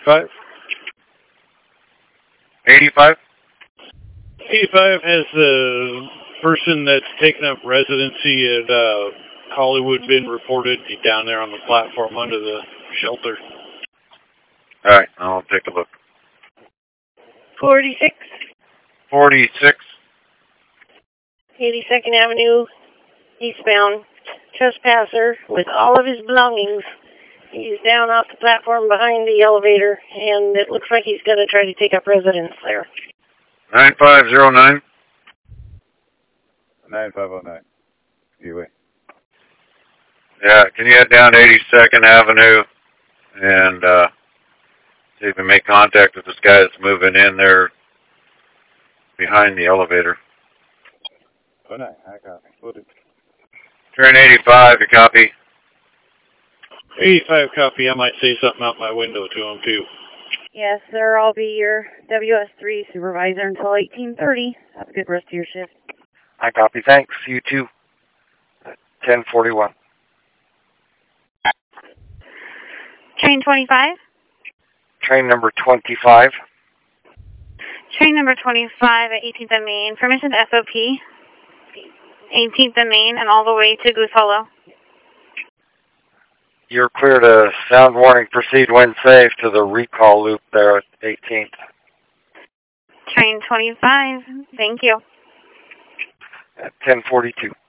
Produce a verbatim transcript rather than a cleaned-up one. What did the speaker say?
eighty-five? eighty-five? eighty-five has the person that's taken up residency at uh, Hollywood been reported. He's down there on the platform under the shelter. All right, I'll take a look. forty-six. forty-six. eighty-second Avenue, eastbound. Trespasser with all of his belongings. He's down off the platform behind the elevator, and it looks like he's going to try to take up residence there. nine five zero nine. nine five oh nine. Anyway. Yeah, can you head down to eighty-second Avenue and uh, see if you can make contact with this guy that's moving in there behind the elevator. Oh, nine. I copy. Will do. Train eighty-five, you copy? eighty-five copy. I might say something out my window to him, too. Yes, sir. I'll be your W S three supervisor until eighteen thirty. Have a good rest of your shift. I copy. Thanks. You too. ten forty-one. Train twenty-five? Train number twenty-five. Train number twenty-five at eighteenth and Main. Permission to S O P. eighteenth and Main and all the way to Goose Hollow. You're clear to sound warning, proceed when safe to the recall loop there at eighteenth. Train twenty-five. Thank you. At ten forty-two.